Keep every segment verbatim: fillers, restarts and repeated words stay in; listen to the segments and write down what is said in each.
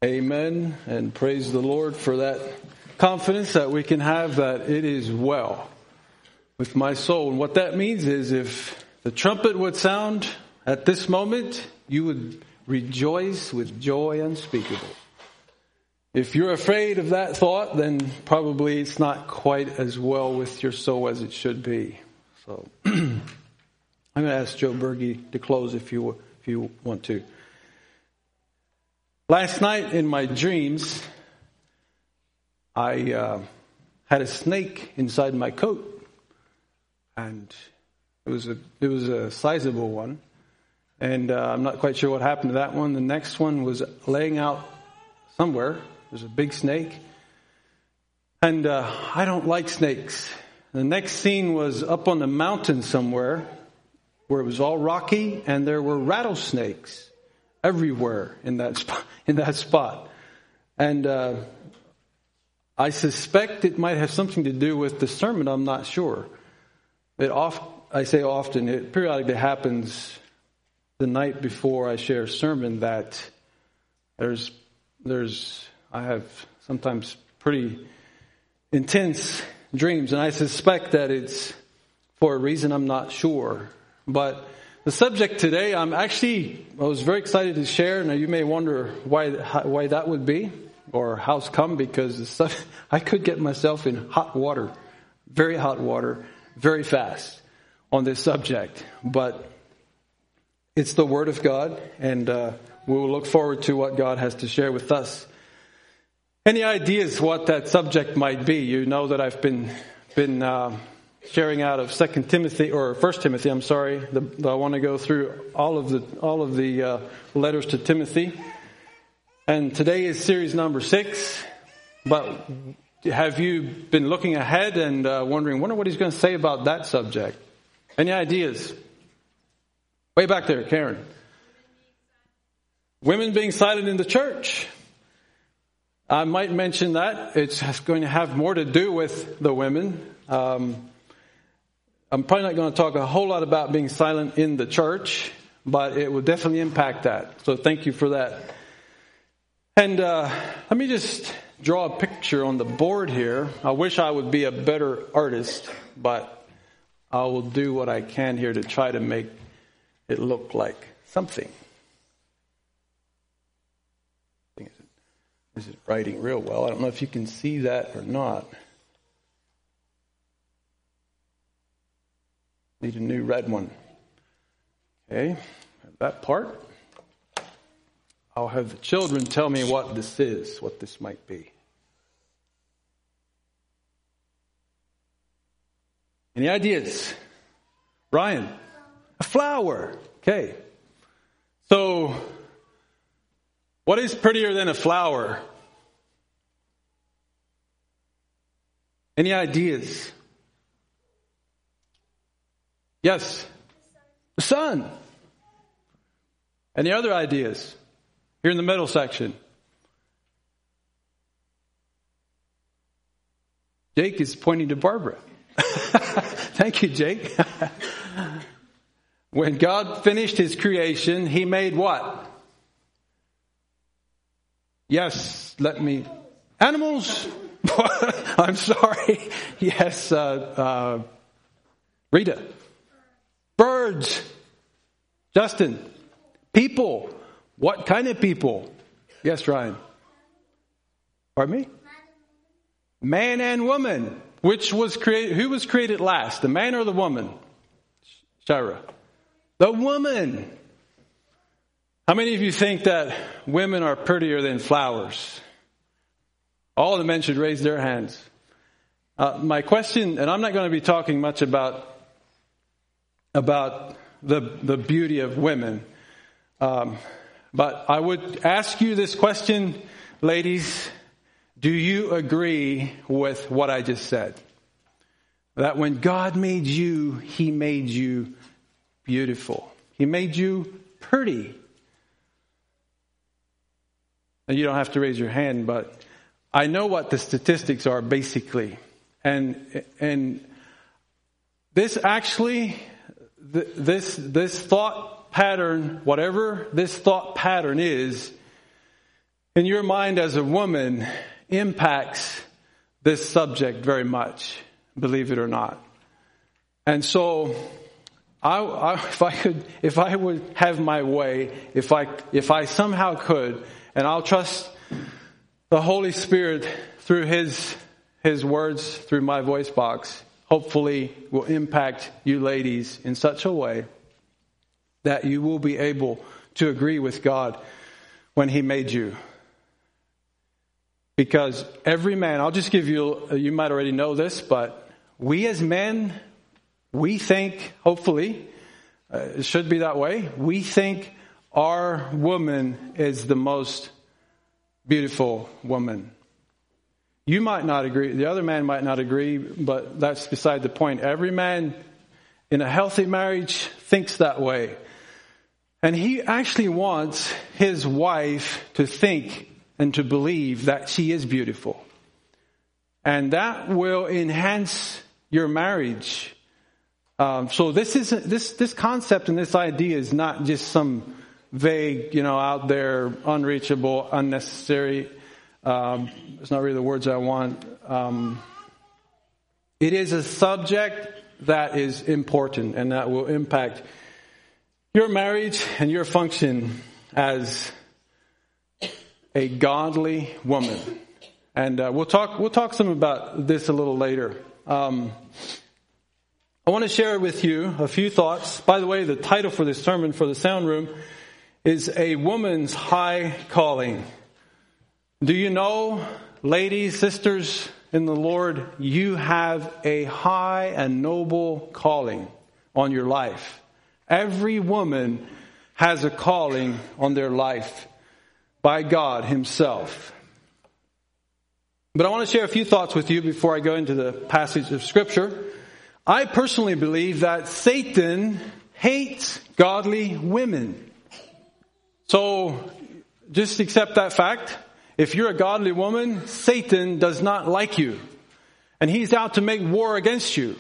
Amen, and praise the Lord for that confidence that we can have that it is well with my soul. And what that means is if the trumpet would sound at this moment, you would rejoice with joy unspeakable. If you're afraid of that thought, then probably it's not quite as well with your soul as it should be. So I'm going to ask Joe Berge to close if you if you want to. Last night in my dreams, I uh, had a snake inside my coat, and it was a it was a sizable one, and uh, I'm not quite sure what happened to that one. The next one was laying out somewhere. There's a big snake, and uh, I don't like snakes. The next scene was up on the mountain somewhere, where it was all rocky, and there were rattlesnakes everywhere in that spot, in that spot. And uh, I suspect it might have something to do with the sermon. I'm not sure. It oft, I say often, it periodically happens the night before I share a sermon that there's, there's, I have sometimes pretty intense dreams, and I suspect that it's for a reason I'm not sure. But the subject today, I'm actually, I was very excited to share. Now you may wonder why why that would be, or how's come, because the stuff, I could get myself in hot water, very hot water, very fast on this subject. But it's the Word of God, and uh, we will look forward to what God has to share with us. Any ideas what that subject might be? You know that I've been been. Uh, Sharing out of Second Timothy or First Timothy, I'm sorry. The, the, I want to go through all of the all of the uh, letters to Timothy, and today is series number six. But have you been looking ahead and uh, wondering, wonder what he's going to say about that subject? Any ideas? Way back there, Karen. Women being silent in the church. I might mention that it's going to have more to do with the women. Um, I'm probably not going to talk a whole lot about being silent in the church, but it will definitely impact that. So thank you for that. And uh, let me just draw a picture on the board here. I wish I would be a better artist, but I will do what I can here to try to make it look like something. This is writing real well. I don't know if you can see that or not. Need a new red one. Okay, that part. I'll have the children tell me what this is, what this might be. Any ideas? Ryan? A flower. Okay. So, what is prettier than a flower? Any ideas? Yes. The sun. Any other ideas? Here in the middle section. Jake is pointing to Barbara. Thank you, Jake. When God finished his creation, he made what? Yes, let me... Animals? I'm sorry. Yes, uh, uh, Rita. Birds. Justin. People. What kind of people? Yes, Ryan. Pardon me? Man and woman. Which was created? Who was created last? The man or the woman? Shira. The woman. How many of you think that women are prettier than flowers? All the men should raise their hands. Uh, my question, and I'm not going to be talking much about about the the beauty of women, um, but I would ask you this question, ladies. Do you agree with what I just said? That when God made you, He made you beautiful. He made you pretty. And you don't have to raise your hand, but I know what the statistics are basically. And and this actually, this this thought pattern, whatever this thought pattern is, in your mind as a woman impacts this subject very much, believe it or not. And so, I, I, if I could, if I would have my way, if I, if I somehow could, and I'll trust the Holy Spirit through His, His words, through my voice box, hopefully will impact you ladies in such a way that you will be able to agree with God when He made you. Because every man, I'll just give you, you might already know this, but we as men, we think, hopefully, uh, it should be that way, we think our woman is the most beautiful woman. You might not agree, the other man might not agree, but that's beside the point. Every man in a healthy marriage thinks that way. And he actually wants his wife to think and to believe that she is beautiful. And that will enhance your marriage. Um, so this is this this concept and this idea is not just some vague, you know, out there, unreachable, unnecessary. Um, it's not really the words I want. Um, it is a subject that is important and that will impact your marriage and your function as a godly woman. And uh, we'll talk we'll talk some about this a little later. Um, I want to share with you a few thoughts. By the way, the title for this sermon for the sound room is A Woman's High Calling. Do you know, ladies, sisters in the Lord, you have a high and noble calling on your life. Every woman has a calling on their life by God Himself. But I want to share a few thoughts with you before I go into the passage of Scripture. I personally believe that Satan hates godly women. So just accept that fact. If you're a godly woman, Satan does not like you. And he's out to make war against you.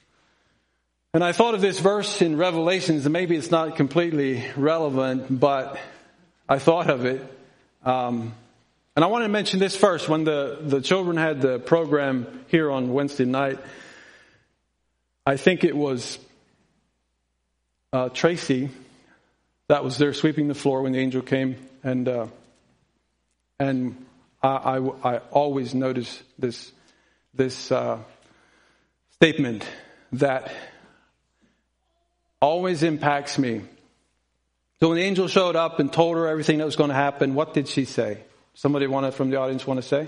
And I thought of this verse in Revelations, and maybe it's not completely relevant, but I thought of it. Um, and I want to mention this first. When the, the children had the program here on Wednesday night, I think it was uh, Tracy that was there sweeping the floor when the angel came. And uh, and I, I, I always notice this, this uh, statement that always impacts me. So when the angel showed up and told her everything that was going to happen, what did she say? Somebody want to, from the audience want to say?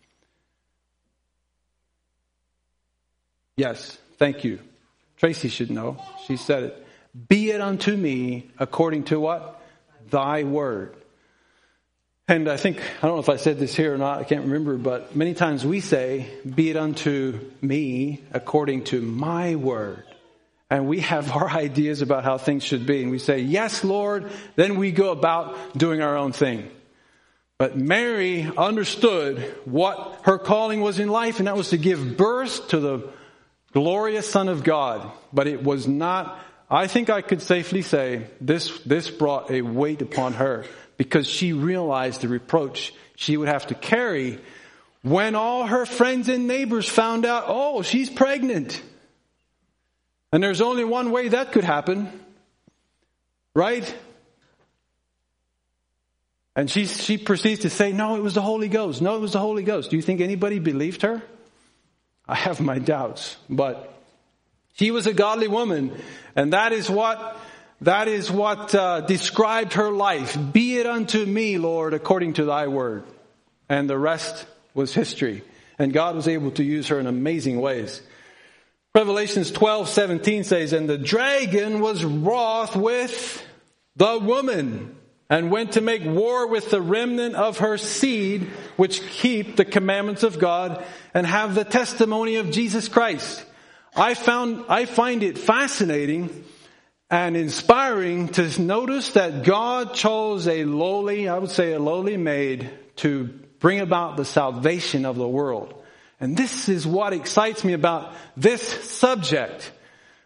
Yes, thank you. Tracy should know. She said it. Be it unto me according to what? Thy word. And I think, I don't know if I said this here or not, I can't remember, but many times we say, be it unto me according to my word. And we have our ideas about how things should be. And we say, yes, Lord. Then we go about doing our own thing. But Mary understood what her calling was in life, and that was to give birth to the glorious Son of God. But it was not, I think I could safely say, this, this brought a weight upon her, because she realized the reproach she would have to carry when all her friends and neighbors found out, oh, she's pregnant. And there's only one way that could happen, right? And she she proceeds to say, no, it was the Holy Ghost. No, it was the Holy Ghost. Do you think anybody believed her? I have my doubts. But she was a godly woman. And that is what, that is what uh, described her life. Be it unto me, Lord, according to thy word. And the rest was history. And God was able to use her in amazing ways. Revelations twelve seventeen says, and the dragon was wroth with the woman, and went to make war with the remnant of her seed, which keep the commandments of God and have the testimony of Jesus Christ. I found, I find it fascinating and inspiring to notice that God chose a lowly, I would say a lowly maid, to bring about the salvation of the world. And this is what excites me about this subject.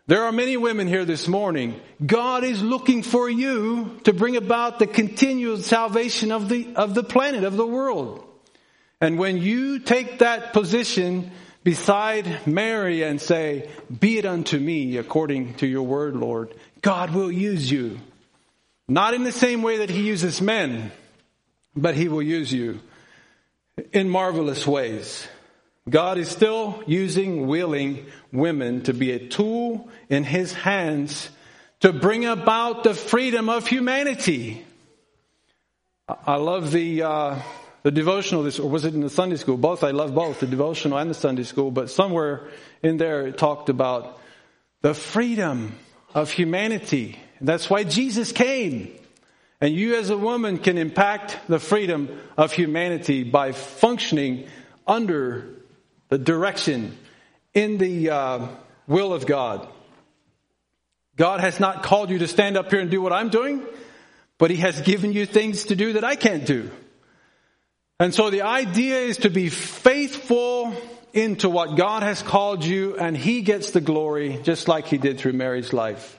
There are many women here this morning. God is looking for you to bring about the continual salvation of the, of the planet, of the world. And when you take that position beside Mary and say, be it unto me according to your word, Lord, God will use you. Not in the same way that he uses men, but he will use you in marvelous ways. God is still using willing women to be a tool in his hands to bring about the freedom of humanity. I love the uh, the devotional, or was it in the Sunday school? Both. I love both, the devotional and the Sunday school. But somewhere in there it talked about the freedom of humanity. That's why Jesus came. And you as a woman can impact the freedom of humanity by functioning under the direction in the uh, will of God. God has not called you to stand up here and do what I'm doing, but he has given you things to do that I can't do. And so the idea is to be faithful into what God has called you, and he gets the glory just like he did through Mary's life.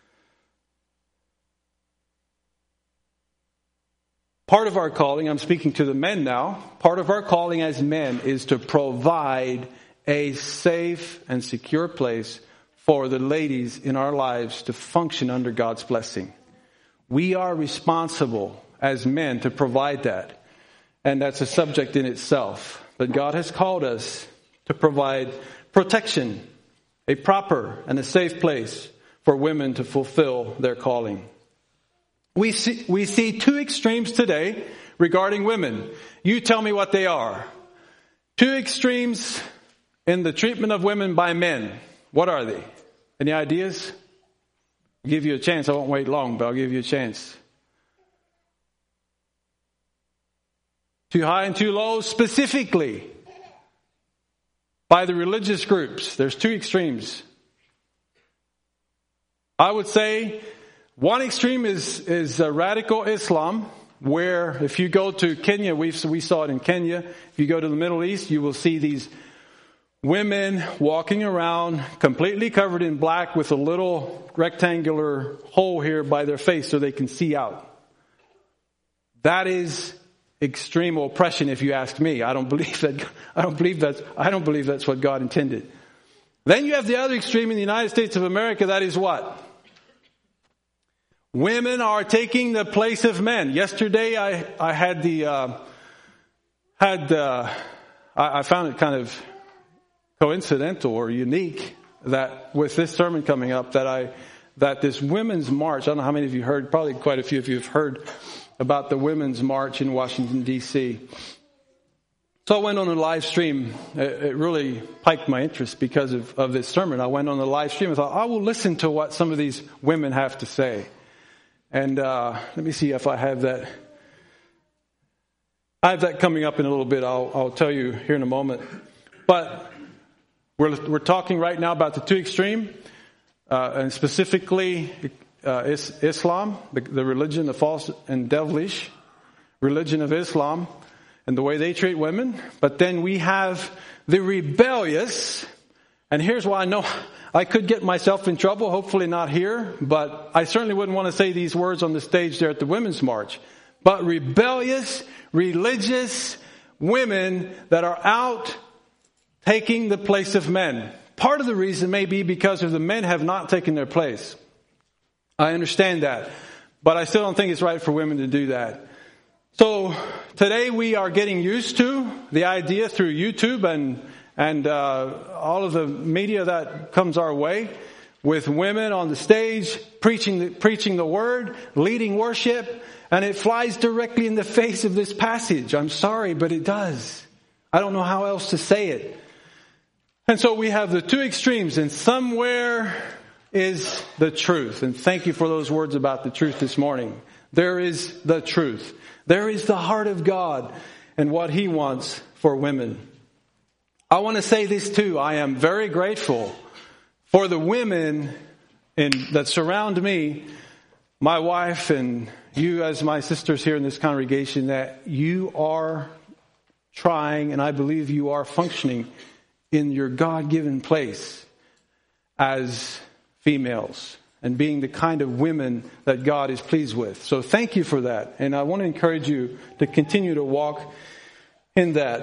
Part of our calling, I'm speaking to the men now, part of our calling as men is to provide a safe and secure place for the ladies in our lives to function under God's blessing. We are responsible as men to provide that. And that's a subject in itself. But God has called us to provide protection, a proper and a safe place for women to fulfill their calling. We see, we see two extremes today regarding women. You tell me what they are. Two extremes in the treatment of women by men. What are they? Any ideas? I'll give you a chance. I won't wait long, but I'll give you a chance. Too high and too low, specifically by the religious groups. There's two extremes. I would say one extreme is, is uh, radical Islam, where if you go to Kenya, we we saw it in Kenya. If you go to the Middle East, you will see these women walking around completely covered in black with a little rectangular hole here by their face so they can see out. That is extreme oppression, if you ask me. I don't believe that. I don't believe that's. I don't believe that's what God intended. Then you have the other extreme in the United States of America. That is what? Women are taking the place of men. Yesterday, I I had the uh, had uh, I, I found it kind of coincidental or unique that with this sermon coming up that I that this women's march. I don't know how many of you heard. Probably quite a few of you have heard about the women's march in Washington D C So I went on a live stream. It, it really piqued my interest because of of this sermon. I went on the live stream and thought I will listen to what some of these women have to say. And uh, let me see if I have that. I have that coming up in a little bit. I'll, I'll tell you here in a moment. But we're we're talking right now about the two extreme, uh, and specifically uh, is, Islam, the, the religion, the false and devilish religion of Islam, and the way they treat women. But then we have the rebellious. And here's why I know I could get myself in trouble, hopefully not here, but I certainly wouldn't want to say these words on the stage there at the Women's March. But rebellious, religious women that are out taking the place of men. Part of the reason may be because of the men have not taken their place. I understand that, but I still don't think it's right for women to do that. So today we are getting used to the idea through YouTube and And uh, all of the media that comes our way, with women on the stage preaching the, preaching the word, leading worship, and it flies directly in the face of this passage. I'm sorry, but it does. I don't know how else to say it. And so we have the two extremes, and somewhere is the truth. And thank you for those words about the truth this morning. There is the truth. There is the heart of God and what He wants for women. I want to say this too. I am very grateful for the women in, that surround me, my wife and you as my sisters here in this congregation, that you are trying, and I believe you are functioning in your God-given place as females and being the kind of women that God is pleased with. So thank you for that. And I want to encourage you to continue to walk in that.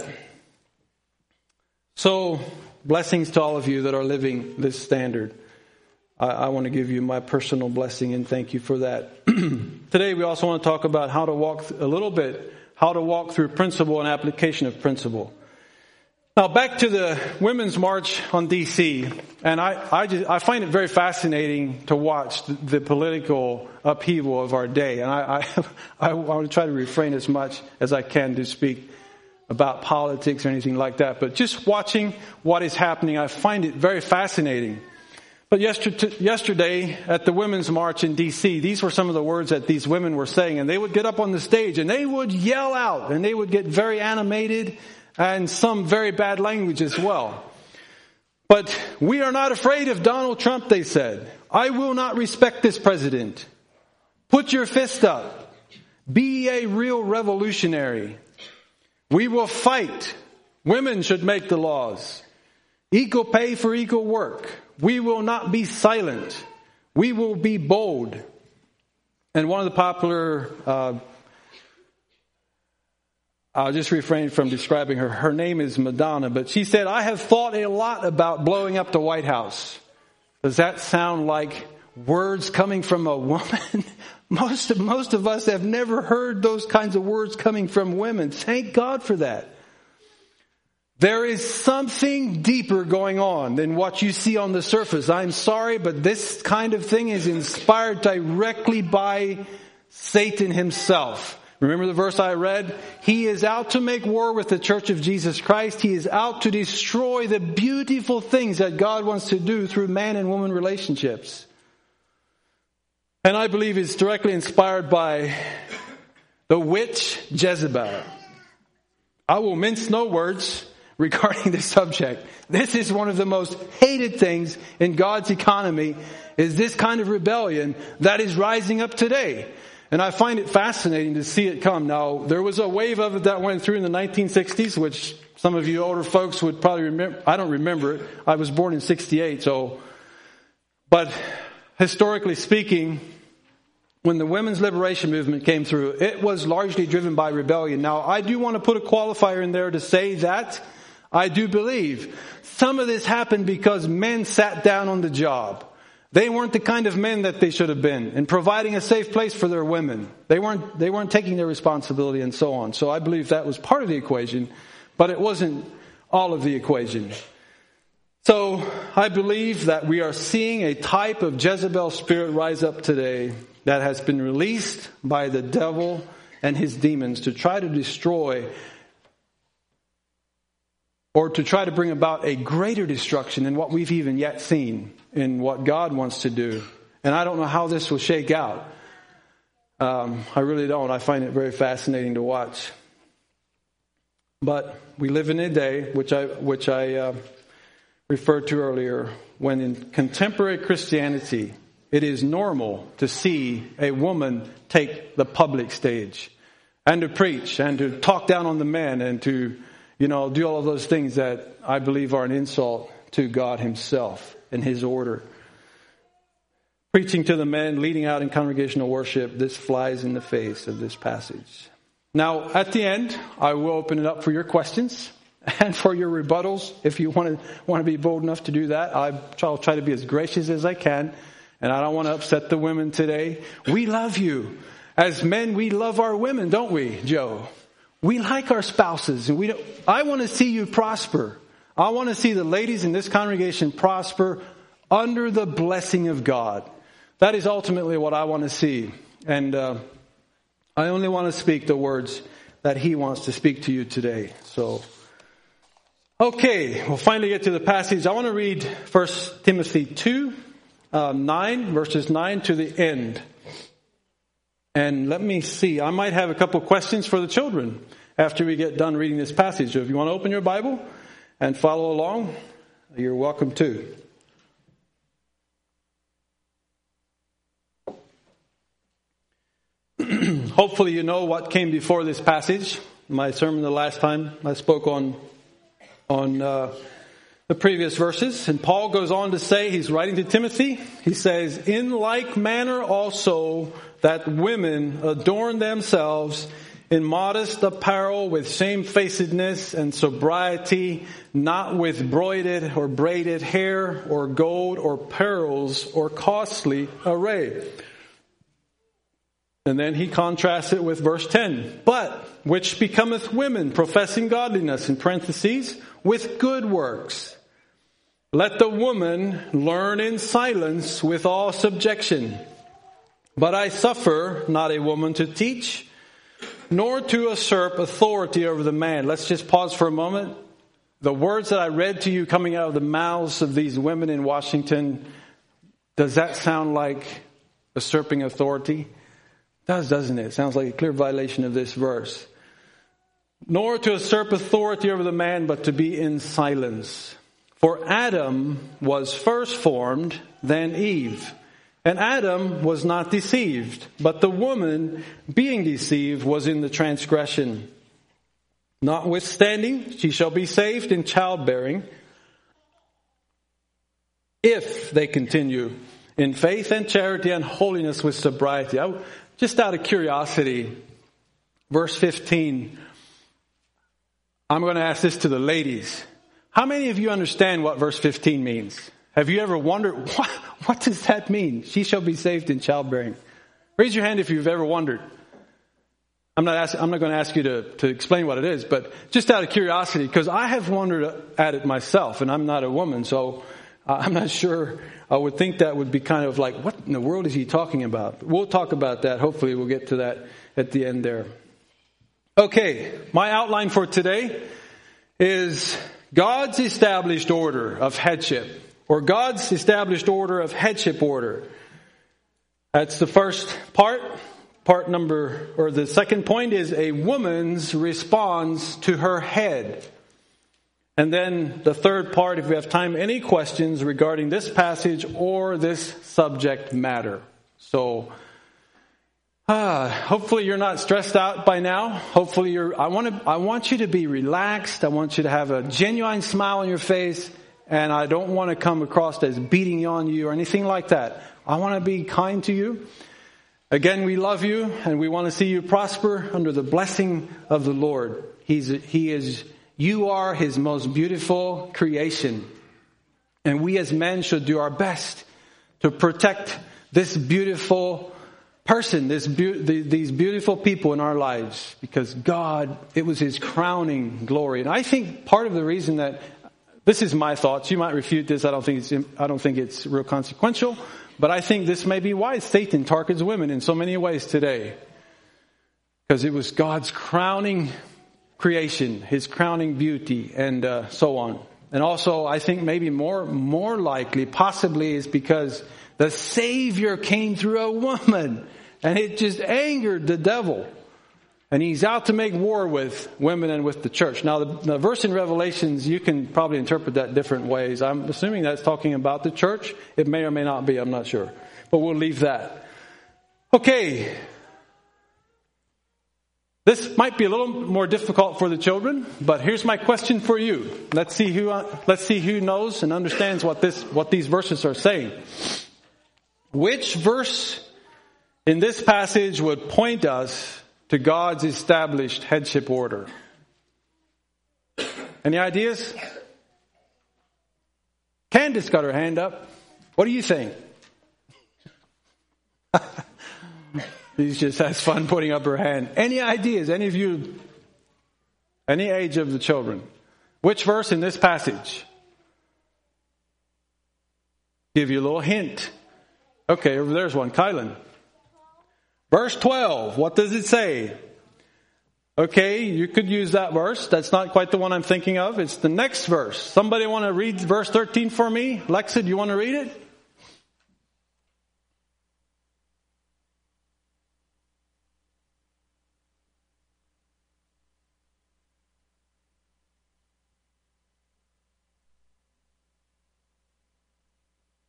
So blessings to all of you that are living this standard. I, I want to give you my personal blessing and thank you for that. Today we also want to talk about how to walk a little bit, how to walk through principle and application of principle. Now back to the Women's March on D C, and I, I, just, I find it very fascinating to watch the, the political upheaval of our day. And I, I, I want to try to refrain as much as I can to speak about politics or anything like that. But just watching what is happening, I find it very fascinating. But yesterday, yesterday at the Women's March in D C, these were some of the words that these women were saying. And they would get up on the stage and they would yell out and they would get very animated and some very bad language as well. But we are not afraid of Donald Trump, they said. I will not respect this president. Put your fist up. Be a real revolutionary. We will fight. Women should make the laws. Equal pay for equal work. We will not be silent. We will be bold. And one of the popular, uh, I'll just refrain from describing her. Her name is Madonna, but she said, I have thought a lot about blowing up the White House. Does that sound like words coming from a woman? Most of, most of us have never heard those kinds of words coming from women. Thank God for that. There is something deeper going on than what you see on the surface. I'm sorry, but this kind of thing is inspired directly by Satan himself. Remember the verse I read? He is out to make war with the Church of Jesus Christ. He is out to destroy the beautiful things that God wants to do through man and woman relationships. And I believe it's directly inspired by the witch Jezebel. I will mince no words regarding this subject. This is one of the most hated things in God's economy, is this kind of rebellion that is rising up today. And I find it fascinating to see it come. Now, there was a wave of it that went through in the nineteen sixties, which some of you older folks would probably remember. I don't remember it. I was born in sixty-eight, so. But historically speaking, when the women's liberation movement came through, it was largely driven by rebellion. Now, I do want to put a qualifier in there to say that I do believe some of this happened because men sat down on the job. They weren't the kind of men that they should have been in providing a safe place for their women. They weren't, they weren't taking their responsibility and so on. So I believe that was part of the equation, but it wasn't all of the equation. So I believe that we are seeing a type of Jezebel spirit rise up today that has been released by the devil and his demons to try to destroy or to try to bring about a greater destruction than what we've even yet seen in what God wants to do. And I don't know how this will shake out. Um, I really don't. I find it very fascinating to watch. But we live in a day, which I which I uh, referred to earlier, when in contemporary Christianity, it is normal to see a woman take the public stage and to preach and to talk down on the men and to, you know, do all of those things that I believe are an insult to God himself and his order. Preaching to the men, leading out in congregational worship, this flies in the face of this passage. Now, at the end, I will open it up for your questions and for your rebuttals. If you want to want to be bold enough to do that, I'll try to be as gracious as I can. And I don't want to upset the women today. We love you. As men, we love our women, don't we, Joe? We like our spouses. And we don't, I want to see you prosper. I want to see the ladies in this congregation prosper under the blessing of God. That is ultimately what I want to see. And uh, I only want to speak the words that he wants to speak to you today. So, okay, we'll finally get to the passage. I want to read First Timothy two, uh, nine, verses nine to the end. And let me see, I might have a couple questions for the children after we get done reading this passage. So if you want to open your Bible and follow along, you're welcome to. Hopefully you know what came before this passage. My sermon the last time I spoke on on uh, the previous verses. And Paul goes on to say, he's writing to Timothy, he says, in like manner also that women adorn themselves in modest apparel with shamefacedness and sobriety, not with broided or braided hair or gold or pearls or costly array. And then he contrasts it with verse ten. But which becometh women professing godliness, in parentheses, with good works. Let the woman learn in silence with all subjection. But I suffer not a woman to teach, nor to usurp authority over the man. Let's just pause for a moment. The words that I read to you coming out of the mouths of these women in Washington, does that sound like usurping authority? It does, doesn't it? It sounds like a clear violation of this verse. Nor to usurp authority over the man, but to be in silence. For Adam was first formed, then Eve. And Adam was not deceived, but the woman, being deceived, was in the transgression. Notwithstanding, she shall be saved in childbearing, if they continue in faith and charity and holiness with sobriety. I, just out of curiosity, verse fifteen, I'm going to ask this to the ladies. How many of you understand what verse fifteen means? Have you ever wondered, what, what does that mean? She shall be saved in childbearing. Raise your hand if you've ever wondered. I'm not asking, I'm not going to ask you to, to explain what it is, but just out of curiosity, because I have wondered at it myself, and I'm not a woman, so I'm not sure. I would think that would be kind of like, what in the world is he talking about? We'll talk about that. Hopefully we'll get to that at the end there. Okay, my outline for today is God's established order of headship. Or God's established order of headship order. That's the first part. Part number, or the second point is a woman's response to her head. And then the third part, if we have time, any questions regarding this passage or this subject matter. So, uh, hopefully you're not stressed out by now. Hopefully you're, I want to, I want you to be relaxed. I want you to have a genuine smile on your face. And I don't want to come across as beating on you or anything like that. I want to be kind to you. Again, we love you and we want to see you prosper under the blessing of the Lord. He's, he is, you are His most beautiful creation. And we as men should do our best to protect this beautiful person, this be- these beautiful people in our lives. Because God, it was His crowning glory. And I think part of the reason that this is my thoughts. You might refute this. I don't think it's, I don't think it's real consequential. But I think this may be why Satan targets women in so many ways today. Because it was God's crowning creation, His crowning beauty, and uh, so on. And also, I think maybe more, more likely, possibly, is because the Savior came through a woman. And it just angered the devil. And he's out to make war with women and with the church. Now, the, the verse in Revelations, you can probably interpret that different ways. I'm assuming that's talking about the church. It may or may not be. I'm not sure. But we'll leave that. Okay. This might be a little more difficult for the children, but here's my question for you. Let's see who uh, let's see who knows and understands what this what these verses are saying. Which verse in this passage would point us to God's established headship order? Any ideas? Candace got her hand up. What do you think? She just has fun putting up her hand. Any ideas? Any of you? Any age of the children? Which verse in this passage? Give you a little hint. Okay, over there's one. Kylan. Verse twelve, what does it say? Okay, you could use that verse. That's not quite the one I'm thinking of. It's the next verse. Somebody want to read verse thirteen for me? Lexa, do you want to read it?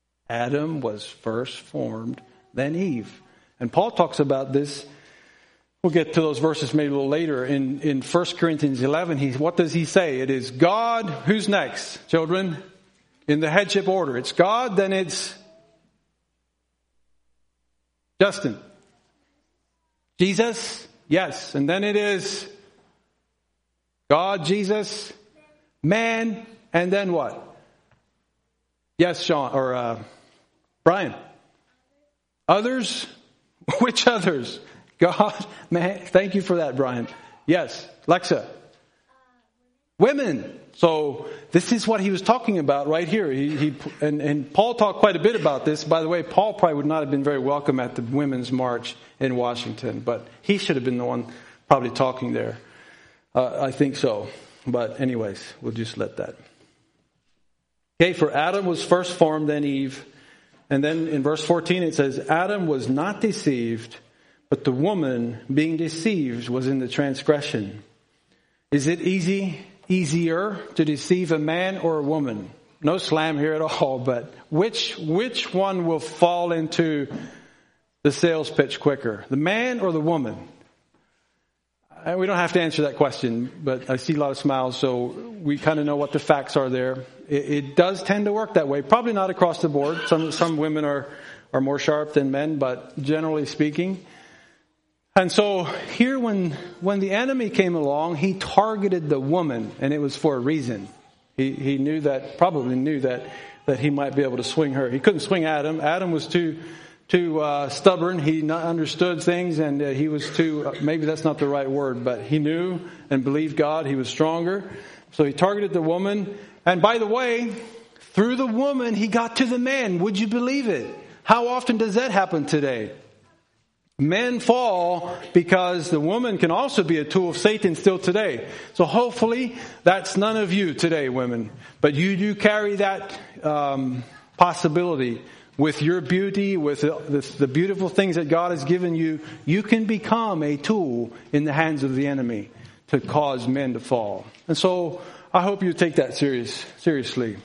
Adam was first formed, then Eve. And Paul talks about this We'll get to those verses maybe a little later. In, in First Corinthians eleven, he, what does he say? It is God. Who's next, children? In the headship order. It's God, then it's Justin. Jesus? Yes. And then it is God, Jesus, man, and then what? Yes, Sean, or uh, Brian. Others? Which others? God, man. Thank you for that, Brian. Yes, Lexa. Women. So this is what he was talking about right here. He, he and, and Paul talked quite a bit about this. By the way, Paul probably would not have been very welcome at the Women's March in Washington, but he should have been the one probably talking there. Uh, I think so. But anyways, we'll just let that. Okay, for Adam was first formed, then Eve. And then in verse fourteen it says, Adam was not deceived, but the woman being deceived was in the transgression. Is it easy, easier to deceive a man or a woman? No slam here at all, but which which one will fall into the sales pitch quicker? The man or the woman? We don't have to answer that question, but I see a lot of smiles, so we kind of know what the facts are there. It, it does tend to work that way. Probably not across the board. Some some women are, are more sharp than men, but generally speaking. And so here when when the enemy came along, he targeted the woman, and it was for a reason. He he knew that, probably knew that, that he might be able to swing her. He couldn't swing Adam. Adam was too... too uh, stubborn. He not understood things, and uh, he was too, uh, maybe that's not the right word, but he knew and believed God. He was stronger. So he targeted the woman. And by the way, through the woman, he got to the man. Would you believe it? How often does that happen today? Men fall because the woman can also be a tool of Satan still today. So hopefully that's none of you today, women. But you do carry that um, possibility. With your beauty, with the, the beautiful things that God has given you, you can become a tool in the hands of the enemy to cause men to fall. And so I hope you take that serious, seriously.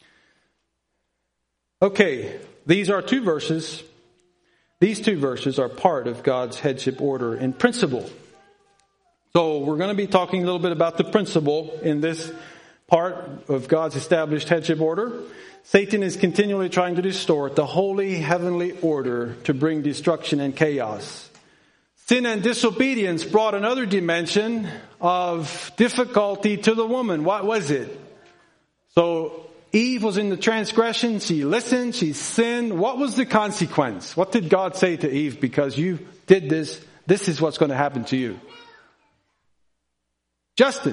Okay, these are two verses. These two verses are part of God's headship order in principle. So we're going to be talking a little bit about the principle in this part of God's established headship order. Satan is continually trying to distort the holy heavenly order to bring destruction and chaos. Sin and disobedience brought another dimension of difficulty to the woman. What was it? So Eve was in the transgression. She listened. She sinned. What was the consequence? What did God say to Eve? Because you did this, this is what's going to happen to you. Justin.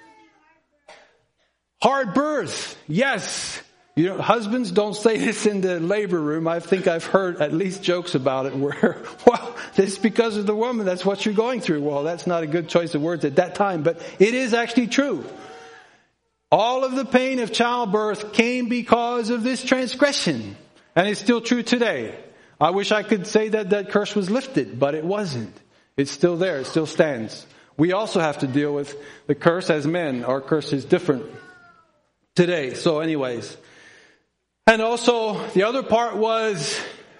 Hard birth. Yes. You know, husbands, don't say this in the labor room. I think I've heard at least jokes about it where, well, this is because of the woman. That's what you're going through. Well, that's not a good choice of words at that time, but it is actually true. All of the pain of childbirth came because of this transgression. And it's still true today. I wish I could say that that curse was lifted, but it wasn't. It's still there. It still stands. We also have to deal with the curse as men. Our curse is different today. So anyways. And also, the other part was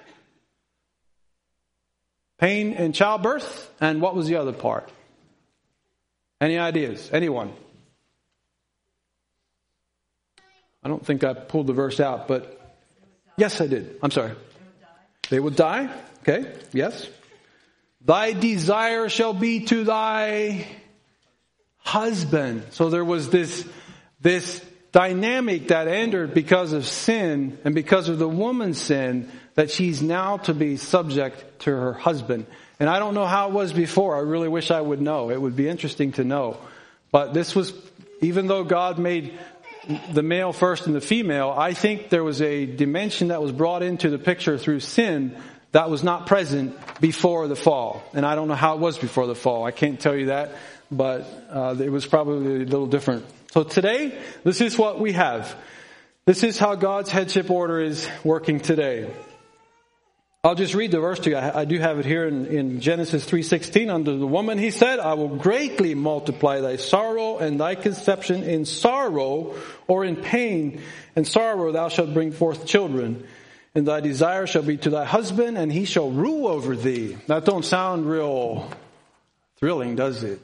pain in childbirth. And what was the other part? Any ideas? Anyone? I don't think I pulled the verse out, but yes, I did. I'm sorry. They will die. Okay, yes. Thy desire shall be to thy husband. So there was this, this dynamic that entered because of sin and because of the woman's sin, that she's now to be subject to her husband. And I don't know how it was before. I really wish I would know. It would be interesting to know. But this was, even though God made the male first and the female, I think there was a dimension that was brought into the picture through sin that was not present before the fall. And I don't know how it was before the fall. I can't tell you that, but uh, it was probably a little different. So today, this is what we have. This is how God's headship order is working today. I'll just read the verse to you. I, I do have it here in, in Genesis three sixteen. Unto the woman he said, I will greatly multiply thy sorrow and thy conception. In sorrow or in pain and sorrow thou shalt bring forth children. And thy desire shall be to thy husband, and he shall rule over thee. That don't sound real thrilling, does it?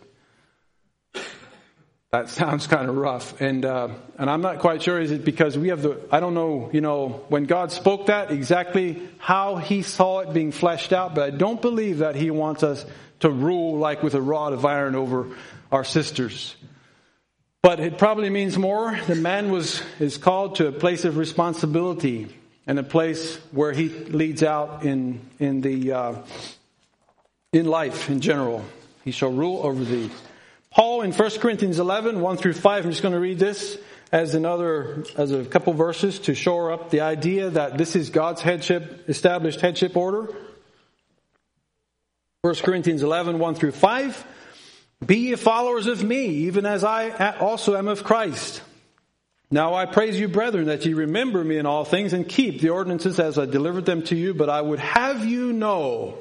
That sounds kind of rough. And uh, and I'm not quite sure, is it because we have the, I don't know, you know, when God spoke that, exactly how he saw it being fleshed out, but I don't believe that he wants us to rule like with a rod of iron over our sisters. But it probably means more. The man was is called to a place of responsibility and a place where he leads out in in the uh, in life in general. He shall rule over thee. Paul in First Corinthians eleven, one through five, I'm just going to read this as another, as a couple verses to shore up the idea that this is God's headship, established headship order. First Corinthians eleven, one through five. Be ye followers of me, even as I also am of Christ. Now I praise you, brethren, that ye remember me in all things and keep the ordinances as I delivered them to you. But I would have you know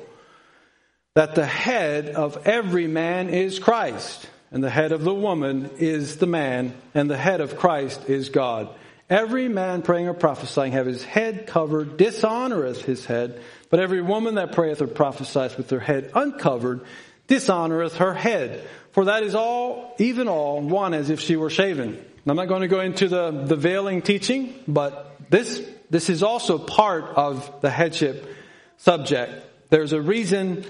that the head of every man is Christ, and the head of the woman is the man, and the head of Christ is God. Every man praying or prophesying have his head covered, dishonoreth his head. But every woman that prayeth or prophesieth with her head uncovered, dishonoreth her head. For that is all, even all, one as if she were shaven. I'm not going to go into the, the veiling teaching, but this, this is also part of the headship subject. There's a reason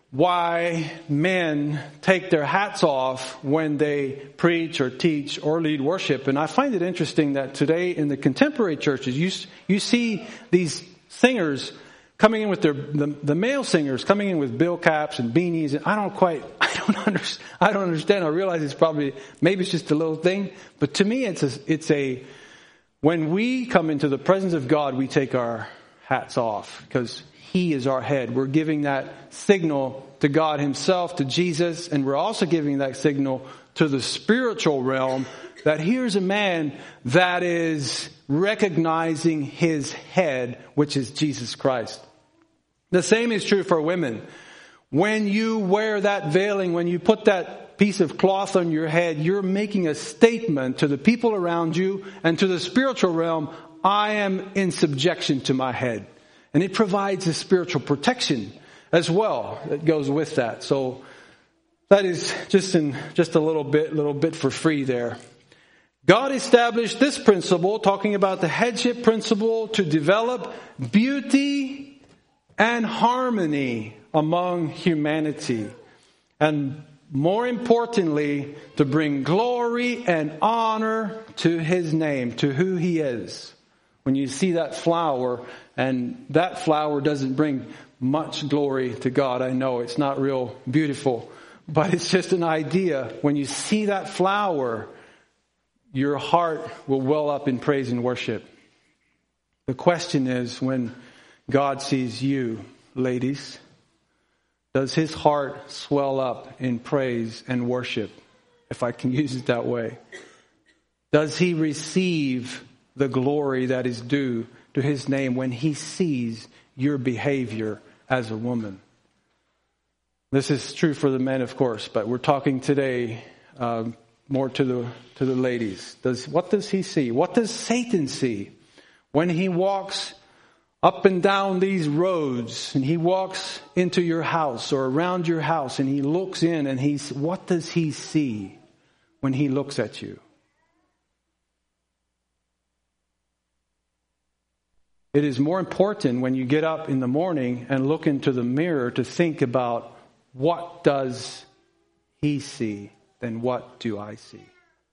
why men take their hats off when they preach or teach or lead worship. And I find it interesting that today in the contemporary churches, you, you see these singers coming in with their, the, the male singers coming in with bill caps and beanies. And I don't quite, I don't understand. I don't understand. I realize it's probably, maybe it's just a little thing. But to me, it's a, it's a, when we come into the presence of God, we take our hats off because He is our head. We're giving that signal to God Himself, to Jesus, and we're also giving that signal to the spiritual realm that here's a man that is recognizing his head, which is Jesus Christ. The same is true for women. When you wear that veiling, when you put that piece of cloth on your head, you're making a statement to the people around you and to the spiritual realm, I am in subjection to my head. And it provides a spiritual protection as well that goes with that. So that is just in just a little bit, little bit for free there. God established this principle, talking about the headship principle, to develop beauty and harmony among humanity. And more importantly, to bring glory and honor to His name, to who He is. When you see that flower, and that flower doesn't bring much glory to God. I know it's not real beautiful, but it's just an idea. When you see that flower, your heart will well up in praise and worship. The question is, when God sees you, ladies, does His heart swell up in praise and worship, if I can use it that way? Does He receive the glory that is due to His name when He sees your behavior as a woman? This is true for the men, of course, but we're talking today uh, more to the to the ladies. Does what does he see? What does Satan see when he walks up and down these roads and he walks into your house or around your house and he looks in and he's what does he see when he looks at you? It is more important when you get up in the morning and look into the mirror to think about what does he see than what do I see.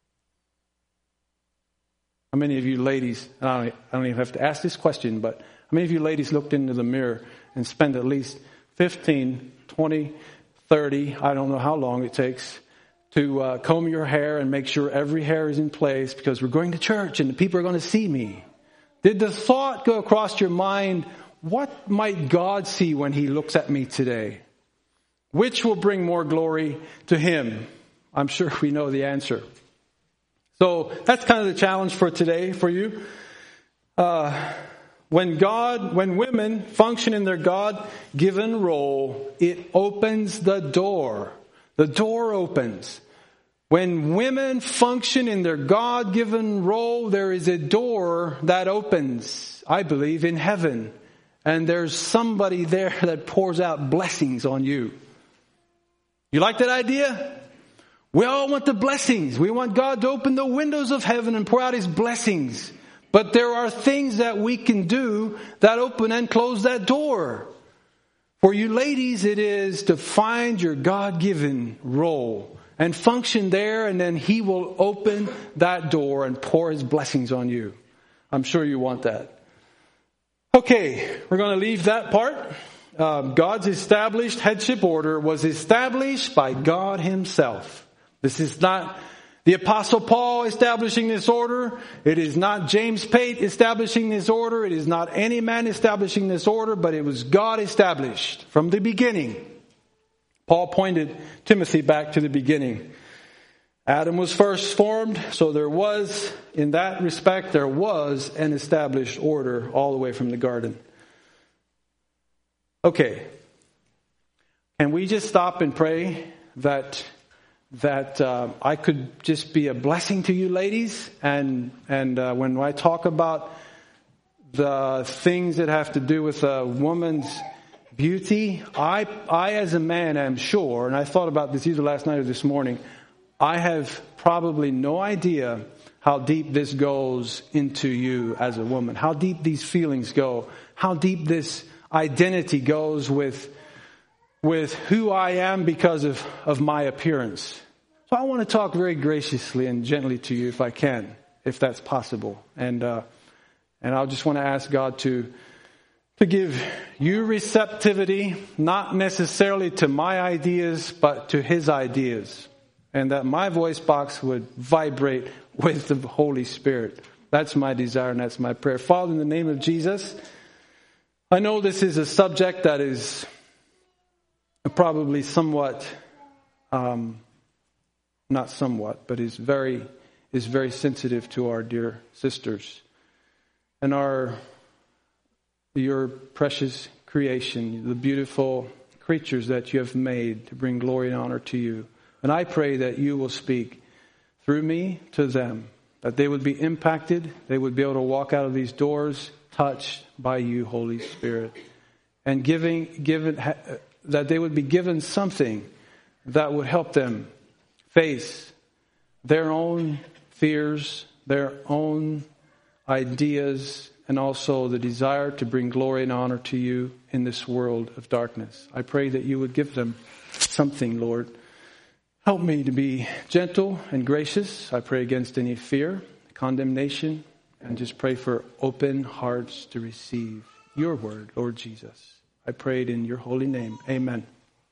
How many of you ladies, I don't, I don't even have to ask this question, but how many of you ladies looked into the mirror and spent at least fifteen, twenty, thirty, I don't know how long it takes, to uh, comb your hair and make sure every hair is in place because we're going to church and the people are going to see me? Did the thought go across your mind, what might God see when He looks at me today? Which will bring more glory to Him? I'm sure we know the answer. So that's kind of the challenge for today for you. Uh, when God, when women function in their God-given role, it opens the door. The door opens. When women function in their God-given role, there is a door that opens, I believe, in heaven. And there's somebody there that pours out blessings on you. You like that idea? We all want the blessings. We want God to open the windows of heaven and pour out His blessings. But there are things that we can do that open and close that door. For you ladies, it is to find your God-given role and function there, and then He will open that door and pour His blessings on you. I'm sure you want that. Okay, we're going to leave that part. Um, God's established headship order was established by God Himself. This is not the Apostle Paul establishing this order. It is not James Pate establishing this order. It is not any man establishing this order, but it was God established from the beginning. Paul pointed Timothy back to the beginning. Adam was first formed, so there was, in that respect, there was an established order all the way from the garden. Okay. Can we just stop and pray that that uh, I could just be a blessing to you ladies? And and uh, when I talk about the things that have to do with a woman's beauty, I I as a man am sure, and I thought about this either last night or this morning, I have probably no idea how deep this goes into you as a woman, how deep these feelings go, how deep this identity goes with with who I am because of, of my appearance. So I want to talk very graciously and gently to you if I can, if that's possible. And uh, and I just want to ask God to to give you receptivity, not necessarily to my ideas, but to His ideas. And that my voice box would vibrate with the Holy Spirit. That's my desire and that's my prayer. Father, in the name of Jesus, I know this is a subject that is probably somewhat, um, not somewhat, but is very, is very sensitive to our dear sisters and our, your precious creation, the beautiful creatures that you have made to bring glory and honor to you. And I pray that you will speak through me to them, that they would be impacted, they would be able to walk out of these doors touched by you, Holy Spirit, and giving, given, that they would be given something that would help them face their own fears, their own ideas, and also the desire to bring glory and honor to you in this world of darkness. I pray that you would give them something, Lord. Help me to be gentle and gracious. I pray against any fear, condemnation, and just pray for open hearts to receive your word, Lord Jesus. I pray it in your holy name. Amen.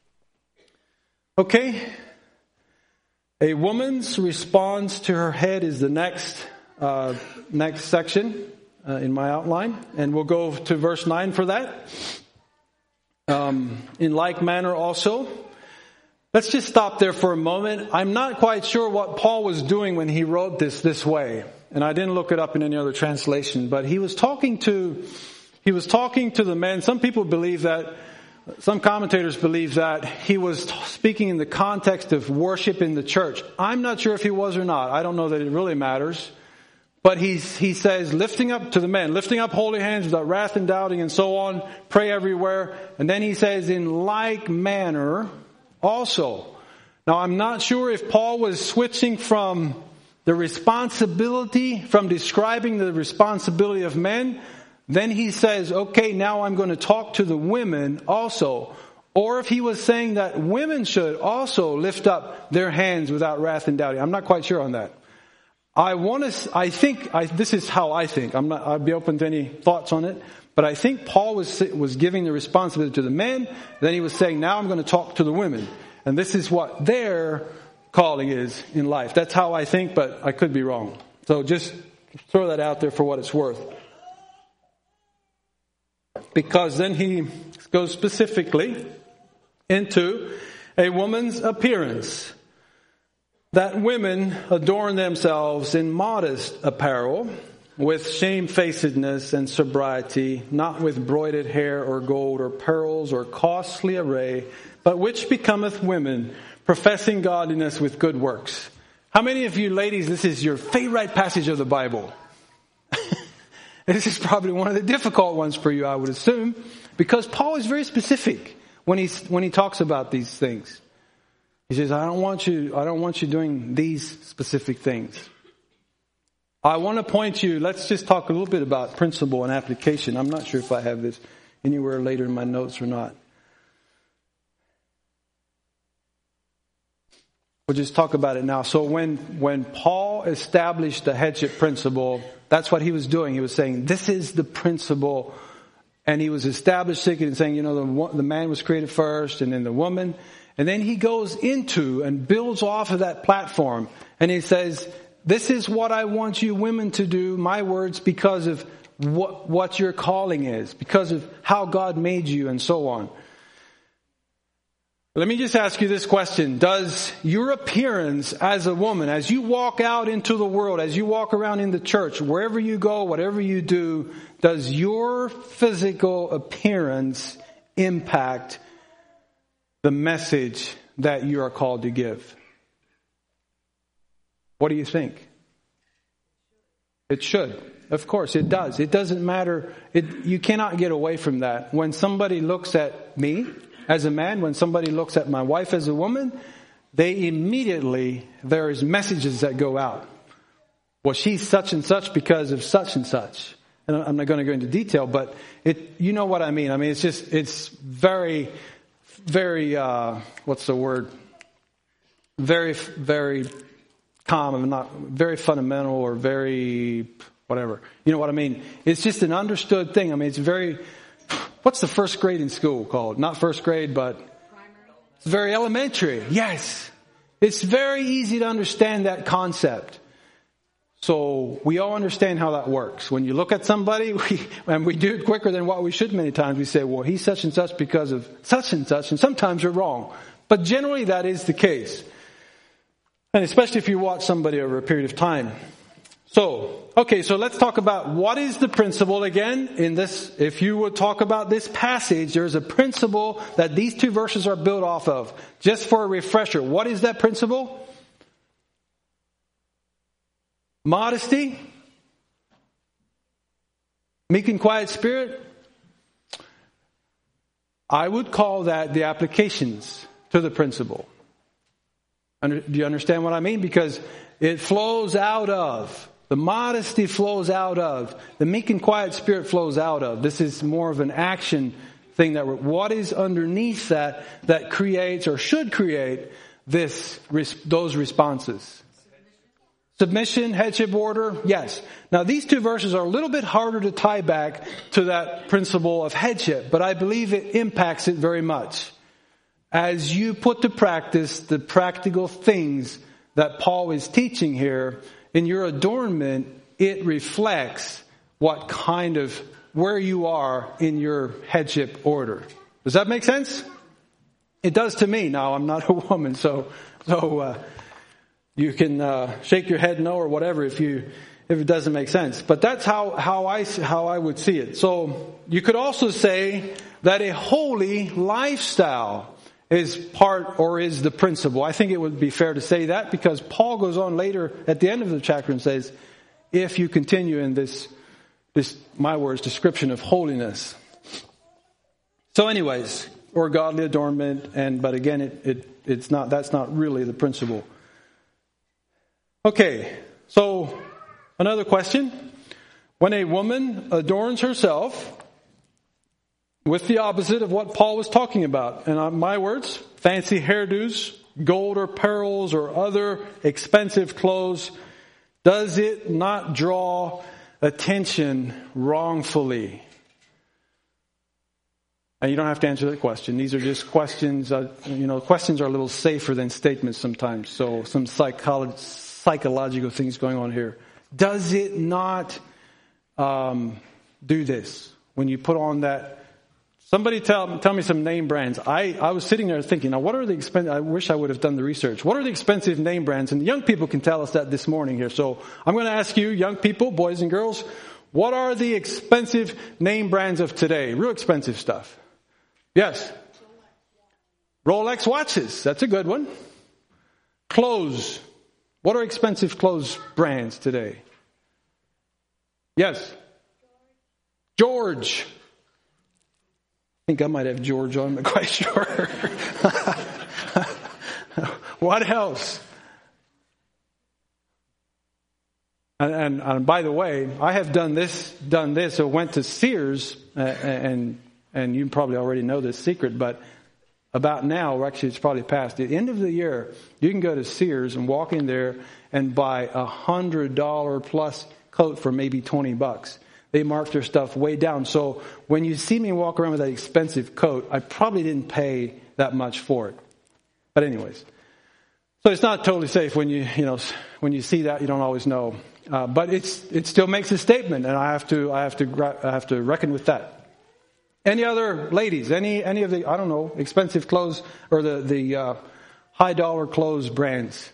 Okay. A woman's response to her head is the next uh, next section uh, in my outline. And we'll go to verse nine for that. Um, in like manner also. Let's just stop there for a moment. I'm not quite sure what Paul was doing when he wrote this this way. And I didn't look it up in any other translation. But he was talking to, he was talking to the men. Some people believe that, some commentators believe that he was speaking in the context of worship in the church. I'm not sure if he was or not. I don't know that it really matters. But he's, he says, lifting up to the men, lifting up holy hands without wrath and doubting and so on. Pray everywhere. And then he says, in like manner also. Now, I'm not sure if Paul was switching from the responsibility, from describing the responsibility of men. Then he says, okay, now I'm going to talk to the women also. Or if he was saying that women should also lift up their hands without wrath and doubting. I'm not quite sure on that. I want to, I think, I, this is how I think. I'm not, I'd be open to any thoughts on it. But I think Paul was, was giving the responsibility to the men. Then he was saying, now I'm going to talk to the women. And this is what their calling is in life. That's how I think, but I could be wrong. So just throw that out there for what it's worth. Because then he goes specifically into a woman's appearance. That women adorn themselves in modest apparel, with shamefacedness and sobriety, not with broided hair or gold or pearls or costly array, but which becometh women, professing godliness with good works. How many of you ladies, this is your favorite passage of the Bible? This is probably one of the difficult ones for you, I would assume, because Paul is very specific when he when he talks about these things. He says, I don't want you, I don't want you doing these specific things. I want to point you, let's just talk a little bit about principle and application. I'm not sure if I have this anywhere later in my notes or not. We'll just talk about it now. So when, when Paul established the headship principle, that's what he was doing. He was saying, this is the principle. And he was establishing it and saying, you know, the, the man was created first and then the woman. And then he goes into and builds off of that platform. And he says, this is what I want you women to do, my words, because of what, what your calling is, because of how God made you and so on. Let me just ask you this question. Does your appearance as a woman, as you walk out into the world, as you walk around in the church, wherever you go, whatever you do, does your physical appearance impact the message that you are called to give? What do you think? It should. Of course, it does. It doesn't matter. It, you cannot get away from that. When somebody looks at me as a man, when somebody looks at my wife as a woman, they immediately, there is messages that go out. Well, she's such and such because of such and such. And I'm not going to go into detail, but it, you know what I mean. I mean, it's just, it's very, very, uh, what's the word? Very, very common, not very fundamental or very, whatever. You know what I mean? It's just an understood thing. I mean, it's very, what's the first grade in school called? Not first grade, but it's very elementary. Yes. It's very easy to understand that concept. So we all understand how that works. When you look at somebody, we, and we do it quicker than what we should many times, we say, well, he's such and such because of such and such, and sometimes you're wrong. But generally that is the case. And especially if you watch somebody over a period of time. So, okay, so let's talk about what is the principle again in this. If you would talk about this passage, there's a principle that these two verses are built off of. Just for a refresher, what is that principle? Modesty, meek and quiet spirit. I would call that the applications to the principle. Do you understand what I mean? Because it flows out of, the modesty flows out of, the meek and quiet spirit flows out of. This is more of an action thing that we're, what is underneath that that creates or should create this those responses. Submission, headship order, yes. Now these two verses are a little bit harder to tie back to that principle of headship, but I believe it impacts it very much. As you put to practice the practical things that Paul is teaching here, in your adornment, it reflects what kind of, where you are in your headship order. Does that make sense? It does to me. Now, I'm not a woman, so, so, uh, you can, uh, shake your head no or whatever if you, if it doesn't make sense. But that's how, how I, how I would see it. So, you could also say that a holy lifestyle is part or is the principle. I think it would be fair to say that because Paul goes on later at the end of the chapter and says, if you continue in this, this, my words, description of holiness. So anyways, or godly adornment, and, but again, it, it, it's not, that's not really the principle. Okay. So another question. When a woman adorns herself, with the opposite of what Paul was talking about. And on my words, fancy hairdos, gold or pearls or other expensive clothes, does it not draw attention wrongfully? And you don't have to answer that question. These are just questions. Uh, you know, questions are a little safer than statements sometimes. So some psycholo- psychological things going on here. Does it not um, do this? When you put on that, somebody tell tell me some name brands. I, I was sitting there thinking, now what are the expensive, I wish I would have done the research. What are the expensive name brands? And the young people can tell us that this morning here. So I'm going to ask you, young people, boys and girls, what are the expensive name brands of today? Real expensive stuff. Yes. Rolex watches. That's a good one. Clothes. What are expensive clothes brands today? Yes. George. I think I might have George on, I'm not quite sure. What else? And, and, and by the way, I have done this, done this. So went to Sears, uh, and and you probably already know this secret, but about now, or actually it's probably past, at the end of the year, you can go to Sears and walk in there and buy a hundred dollar plus coat for maybe twenty bucks. They mark their stuff way down. So when you see me walk around with that expensive coat, I probably didn't pay that much for it. But anyways, so it's not totally safe when you, you know, when you see that, you don't always know. Uh, but it's, it still makes a statement, and I have to, I have to, I have to reckon with that. Any other ladies? Any, any of the, I don't know, expensive clothes or the, the, uh, high dollar clothes brands?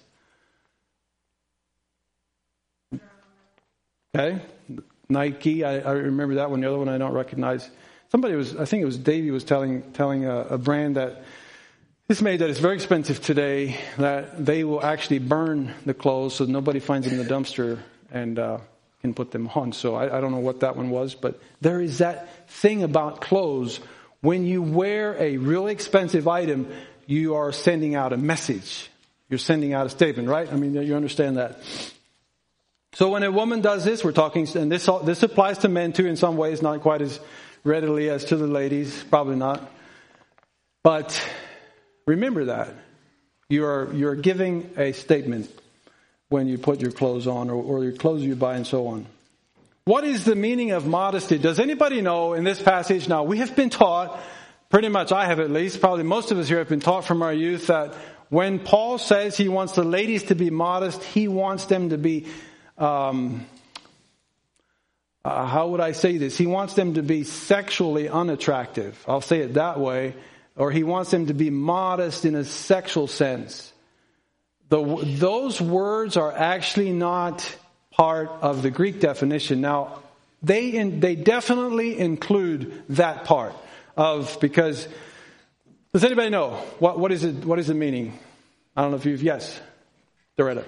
Okay. Nike. I, I remember that one. The other one I don't recognize. Somebody was, I think it was Davey was telling, telling a, a brand that it's made that it's very expensive today, that they will actually burn the clothes so nobody finds them in the dumpster and, uh, can put them on. So I, I don't know what that one was, but there is that thing about clothes. When you wear a really expensive item, you are sending out a message. You're sending out a statement, right? I mean, you understand that. So when a woman does this, we're talking, and this this applies to men too in some ways, not quite as readily as to the ladies, probably not. But remember that you're you're giving a statement when you put your clothes on, or, or your clothes you buy, and so on. What is the meaning of modesty? Does anybody know in this passage? Now, we have been taught, pretty much I have at least, probably most of us here have been taught from our youth that when Paul says he wants the ladies to be modest, he wants them to be, um, uh, how would I say this? He wants them to be sexually unattractive. I'll say it that way. Or he wants them to be modest in a sexual sense. The, those words are actually not part of the Greek definition. Now, they in, they definitely include that part of, because does anybody know what what is it? What is the meaning? I don't know if you've yes, Doretta.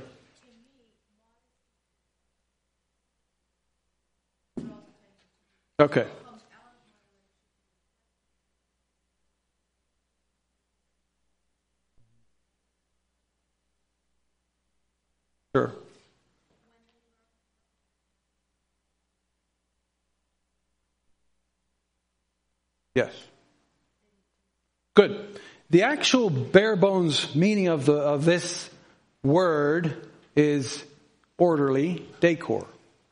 Okay. Sure. Yes. Good. The actual bare bones meaning of the of this word is orderly decor.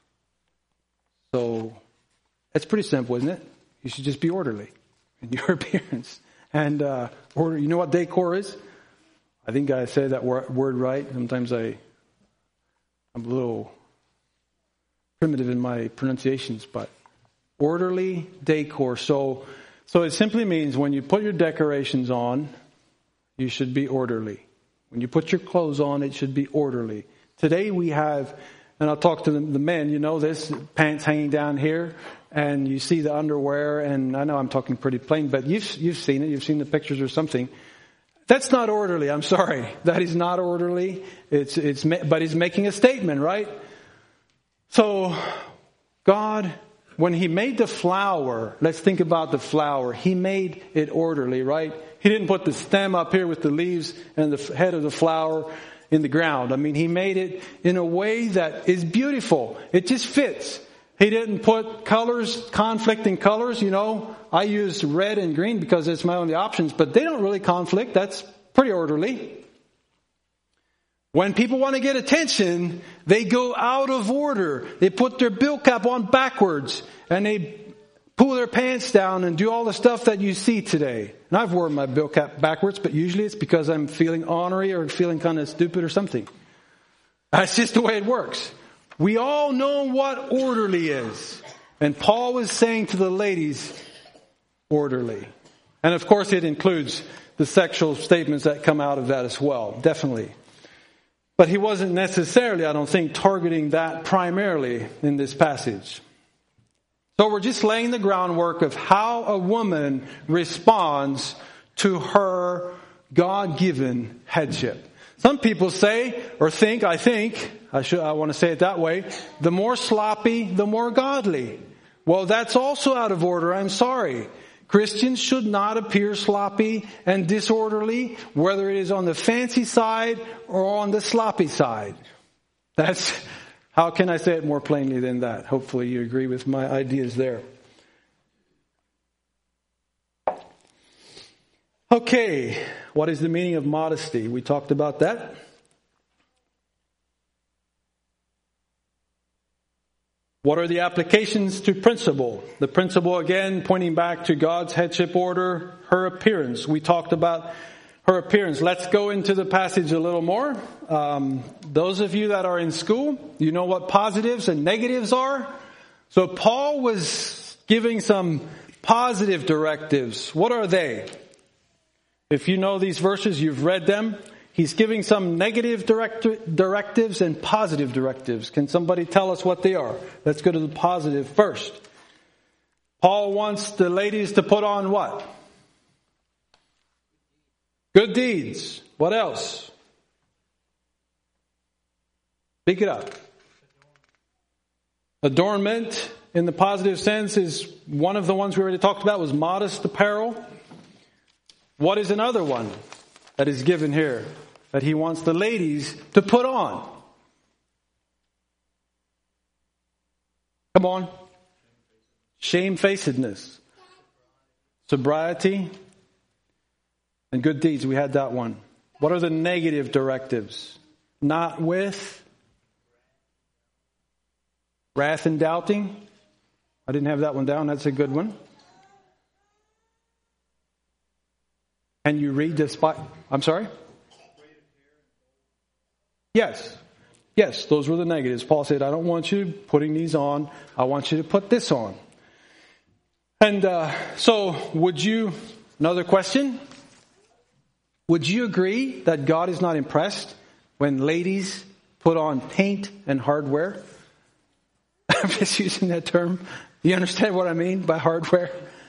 So that's pretty simple, isn't it? You should just be orderly in your appearance. And uh, order. You know what decor is? I think I say that word right. Sometimes I. I'm a little primitive in my pronunciations, but orderly decor. So, so it simply means when you put your decorations on, you should be orderly. When you put your clothes on, it should be orderly. Today we have, and I'll talk to the, the men, you know this, pants hanging down here, and you see the underwear, and I know I'm talking pretty plain, but you've, you've seen it, you've seen the pictures or something. That's not orderly. I'm sorry. That is not orderly. It's, it's, but he's making a statement, right? So, God, when he made the flower, let's think about the flower. He made it orderly, right? He didn't put the stem up here with the leaves and the head of the flower in the ground. I mean, he made it in a way that is beautiful. It just fits. He didn't put colors, conflicting colors, you know. I use red and green because it's my only options, but they don't really conflict. That's pretty orderly. When people want to get attention, they go out of order. They put their bill cap on backwards and they pull their pants down and do all the stuff that you see today. And I've worn my bill cap backwards, but usually it's because I'm feeling ornery or feeling kind of stupid or something. That's just the way it works. We all know what orderly is. And Paul was saying to the ladies, orderly. And of course it includes the sexual statements that come out of that as well. Definitely. But he wasn't necessarily, I don't think, targeting that primarily in this passage. So we're just laying the groundwork of how a woman responds to her God-given headship. Some people say or think, I think, I should, I want to say it that way, the more sloppy, the more godly. Well, that's also out of order. I'm sorry. Christians should not appear sloppy and disorderly, whether it is on the fancy side or on the sloppy side. That's, how can I say it more plainly than that? Hopefully you agree with my ideas there. Okay, what is the meaning of modesty? We talked about that. What are the applications to principle? The principle, again, pointing back to God's headship order, her appearance. We talked about her appearance. Let's go into the passage a little more. Um, those of you that are in school, you know what positives and negatives are. So Paul was giving some positive directives. What are they? If you know these verses, you've read them. He's giving some negative direct- directives and positive directives. Can somebody tell us what they are? Let's go to the positive first. Paul wants the ladies to put on what? Good deeds. What else? Speak it up. Adornment, in the positive sense, is one of the ones we already talked about, was modest apparel. What is another one that is given here that he wants the ladies to put on? Come on. Shamefacedness. Sobriety. And good deeds. We had that one. What are the negative directives? Not with wrath and doubting. I didn't have that one down. That's a good one. Can you read the spot? I'm sorry? Yes. Yes, those were the negatives. Paul said, I don't want you putting these on. I want you to put this on. And uh, so would you, another question, would you agree that God is not impressed when ladies put on paint and hardware? I'm just using that term. You understand what I mean by hardware?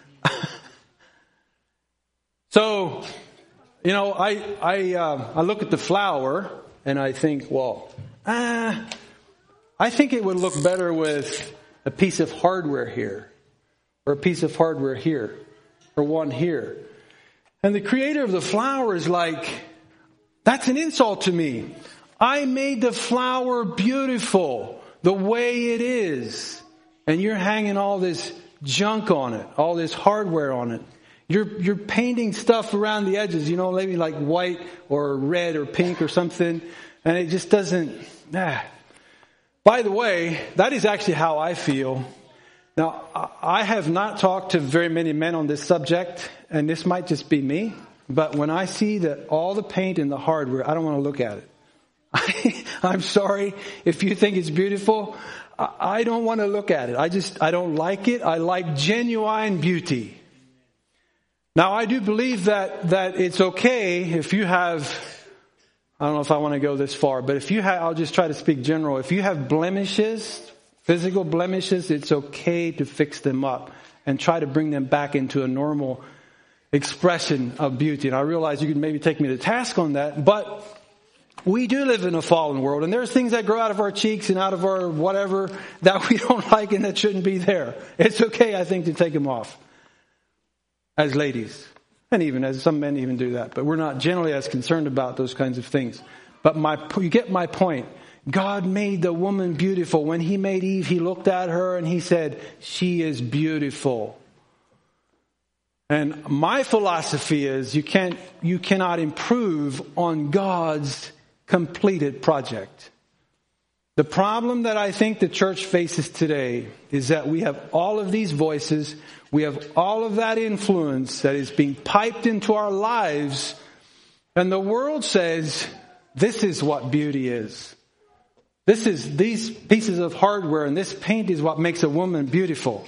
So, you know, I I uh, I look at the flower and I think, well, ah, I think it would look better with a piece of hardware here, or a piece of hardware here, or one here. And the creator of the flower is like, that's an insult to me. I made the flower beautiful the way it is, and you're hanging all this junk on it, all this hardware on it. You're you're painting stuff around the edges, you know, maybe like white or red or pink or something, and it just doesn't. Ah. By the way, that is actually how I feel. Now, I have not talked to very many men on this subject, and this might just be me, but when I see that all the paint and the hardware, I don't want to look at it. I, I'm sorry if you think it's beautiful. I don't want to look at it. I just, I don't like it. I like genuine beauty. Now, I do believe that, that it's okay if you have, I don't know if I want to go this far, but if you have, I'll just try to speak general. If you have blemishes, physical blemishes, it's okay to fix them up and try to bring them back into a normal expression of beauty. And I realize you can maybe take me to task on that, but we do live in a fallen world, and there's things that grow out of our cheeks and out of our whatever that we don't like and that shouldn't be there. It's okay, I think, to take them off. As ladies, and even as some men even do that, but we're not generally as concerned about those kinds of things. But my, you get my point. God made the woman beautiful. When he made Eve, he looked at her and he said, she is beautiful. And my philosophy is you can't, you cannot improve on God's completed project. The problem that I think the church faces today is that we have all of these voices, we have all of that influence that is being piped into our lives, and the world says, this is what beauty is. This is these pieces of hardware and this paint is what makes a woman beautiful.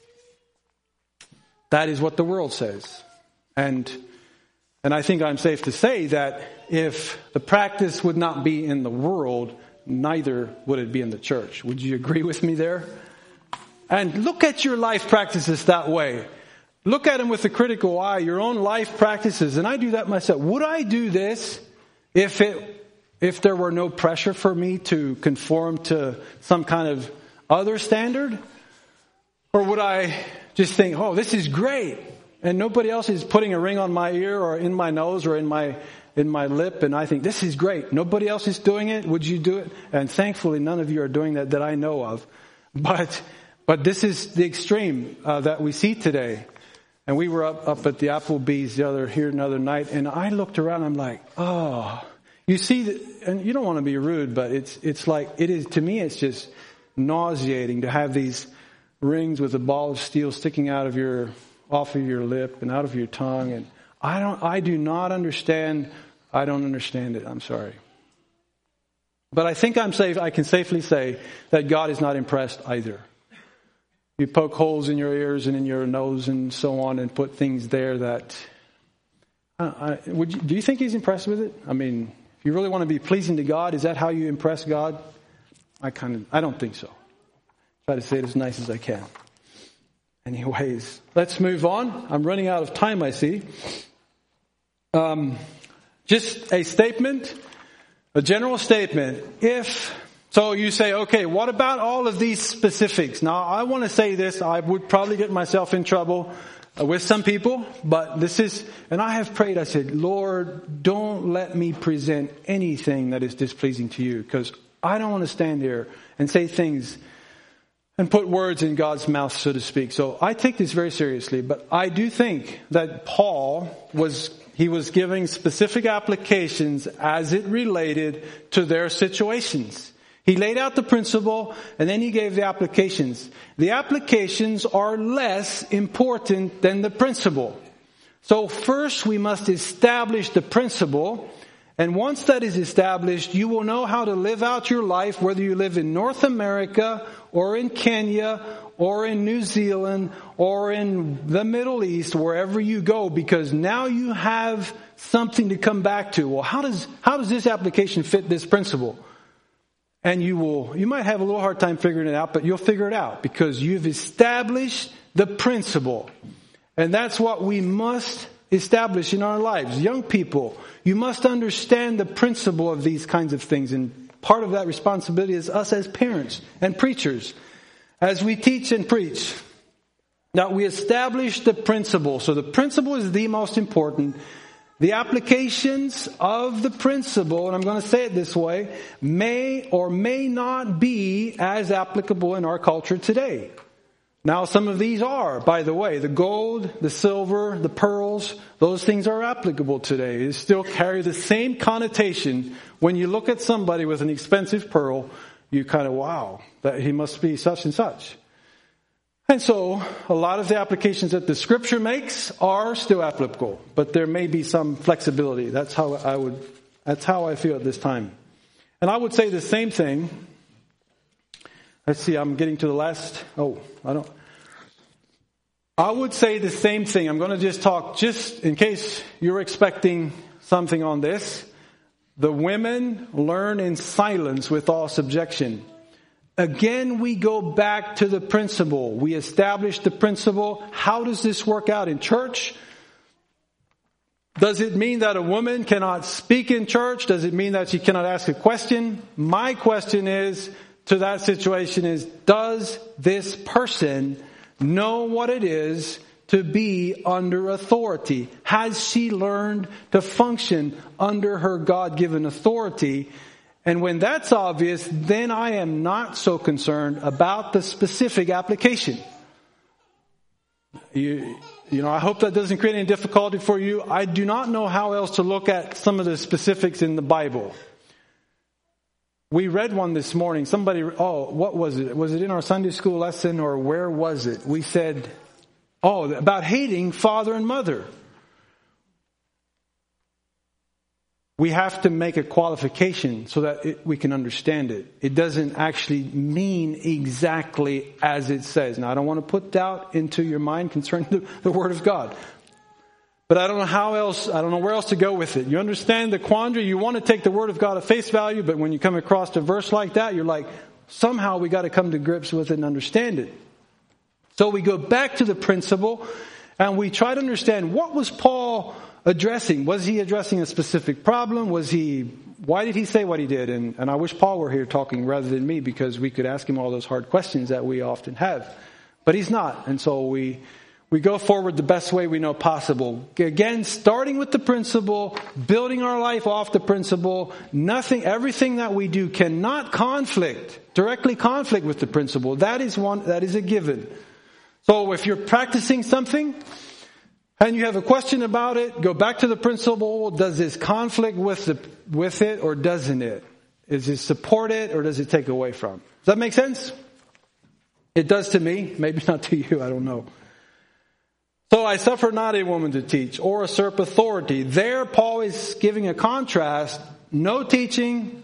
That is what the world says. And and I think I'm safe to say that if the practice would not be in the world, neither would it be in the church. Would you agree with me there? And look at your life practices that way. Look at them with a critical eye, your own life practices. And I do that myself. Would I do this if it, if there were no pressure for me to conform to some kind of other standard? Or would I just think, oh, this is great. and nobody else is putting a ring on my ear or in my nose or in my in my lip, and I think this is great. Nobody else is doing it. Would you do it? And thankfully, none of you are doing that that I know of. But but this is the extreme uh, that we see today. And we were up up at the Applebee's the other here another night, and I looked around. I'm like, oh, you see, that, and you don't want to be rude, but it's it's like it is to me. It's just nauseating to have these rings with a ball of steel sticking out of your off of your lip and out of your tongue, and I don't I do not understand I don't understand it. I'm sorry. But I think I'm safe I can safely say that God is not impressed either. You poke holes in your ears and in your nose and so on and put things there that I, I, would you, do you think he's impressed with it? I mean, if you really want to be pleasing to God, is that how you impress God? I kind of I don't think so. Try to say it as nice as I can. Anyways, let's move on. I'm running out of time, I see. Um, just a statement, a general statement. If, so you say, okay, what about all of these specifics? Now, I want to say this. I would probably get myself in trouble uh, with some people, but this is, and I have prayed, I said, Lord, don't let me present anything that is displeasing to you, because I don't want to stand here and say things and put words in God's mouth, so to speak. So I take this very seriously, but I do think that Paul was, he was giving specific applications as it related to their situations. He laid out the principle and then he gave the applications. The applications are less important than the principle. So first we must establish the principle. And once that is established, you will know how to live out your life, whether you live in North America or in Kenya or in New Zealand or in the Middle East, wherever you go, because now you have something to come back to. Well, how does, how does this application fit this principle? And you will, you might have a little hard time figuring it out, but you'll figure it out because you've established the principle. And that's what we must establish in our lives. Young people, you must understand the principle of these kinds of things. And part of that responsibility is us as parents and preachers. As we teach and preach, that we establish the principle. So the principle is the most important. The applications of the principle, and I'm going to say it this way, may or may not be as applicable in our culture today. Now, some of these are, by the way, the gold, the silver, the pearls, those things are applicable today. They still carry the same connotation. When you look at somebody with an expensive pearl, you kind of, wow, that he must be such and such. And so, a lot of the applications that the Scripture makes are still applicable, but there may be some flexibility. That's how I would, that's how I feel at this time. And I would say the same thing. Let's see, I'm getting to the last, oh, I don't. I would say the same thing. I'm going to just talk, just in case you're expecting something on this. The women learn in silence with all subjection. Again, we go back to the principle. We establish the principle. How does this work out in church? Does it mean that a woman cannot speak in church? Does it mean that she cannot ask a question? My question is, to that situation is, does this person know what it is to be under authority? Has she learned to function under her God-given authority? And when that's obvious, then I am not so concerned about the specific application. You, you know, I hope that doesn't create any difficulty for you. I do not know how else to look at some of the specifics in the Bible. We read one this morning. Somebody, oh, what was it? Was it in our Sunday school lesson or where was it? We said, oh, about hating father and mother. We have to make a qualification so that it, we can understand it. It doesn't actually mean exactly as it says. Now, I don't want to put doubt into your mind concerning the, the Word of God. But I don't know how else, I don't know where else to go with it. You understand the quandary? You want to take the Word of God at face value, but when you come across a verse like that, you're like, somehow we got to come to grips with it and understand it. So we go back to the principle and we try to understand, what was Paul addressing? Was he addressing a specific problem? Was he, why did he say what he did? And, and I wish Paul were here talking rather than me, because we could ask him all those hard questions that we often have. But he's not. And so we, we go forward the best way we know possible. Again, starting with the principle, building our life off the principle. Nothing, everything that we do cannot conflict, directly conflict with the principle. That is one, that is a given. So if you're practicing something and you have a question about it, go back to the principle. Does this conflict with the, with it or doesn't it? Does it support it or does it take away from? Does that make sense? It does to me. Maybe not to you. I don't know. So I suffer not a woman to teach or usurp authority. There Paul is giving a contrast. No teaching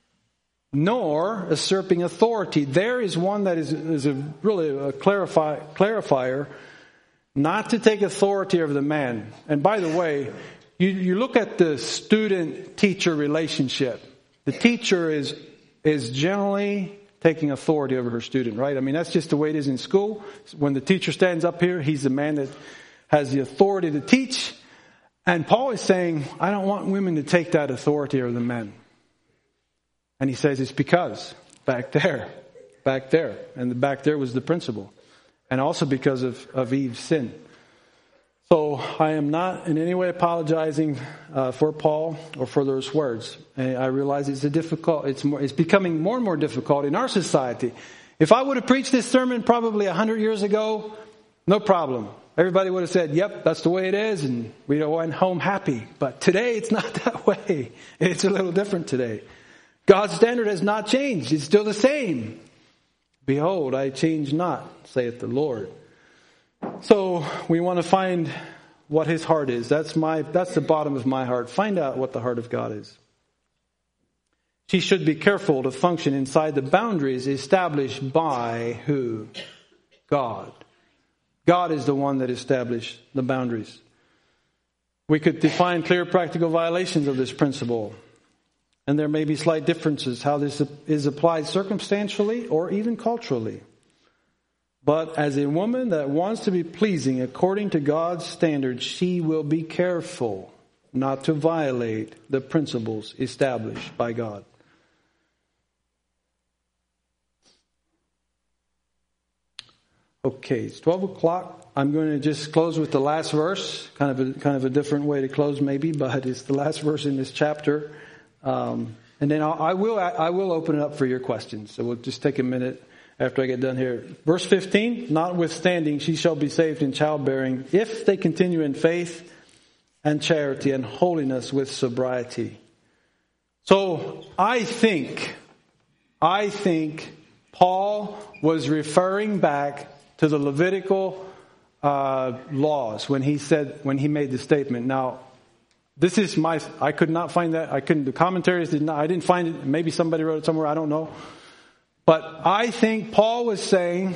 nor usurping authority. There is one that is, is a really a clarify, clarifier. Not to take authority over the man. And by the way, you, you look at the student-teacher relationship. The teacher is is generally taking authority over her student, right? I mean, that's just the way it is in school. When the teacher stands up here, he's the man that has the authority to teach. And Paul is saying, I don't want women to take that authority over the men. And he says it's because back there, back there. And the back there was the principle. And also because of, of Eve's sin. So I am not in any way apologizing uh, for Paul or for those words. And I realize it's a difficult. It's more. It's becoming more and more difficult in our society. If I would have preached this sermon probably a hundred years ago, no problem. Everybody would have said, "Yep, that's the way it is," and we went home happy. But today, it's not that way. It's a little different today. God's standard has not changed; it's still the same. Behold, I change not, saith the Lord. So we want to find what his heart is. That's my, that's the bottom of my heart. Find out what the heart of God is. She should be careful to function inside the boundaries established by who? God. God is the one that established the boundaries. We could define clear practical violations of this principle. And there may be slight differences how this is applied circumstantially or even culturally. But as a woman that wants to be pleasing according to God's standards, she will be careful not to violate the principles established by God. Okay, it's twelve o'clock. I'm going to just close with the last verse. Kind of a, kind of a different way to close maybe, but it's the last verse in this chapter. Um, and then I'll, I will I will open it up for your questions. So we'll just take a minute after I get done here. Verse fifteen, notwithstanding, she shall be saved in childbearing if they continue in faith and charity and holiness with sobriety. So I think, I think Paul was referring back to the Levitical uh, laws when he said, when he made the statement. Now, this is my, I could not find that. I couldn't, the commentaries did not, I didn't find it. Maybe somebody wrote it somewhere. I don't know. But I think Paul was saying,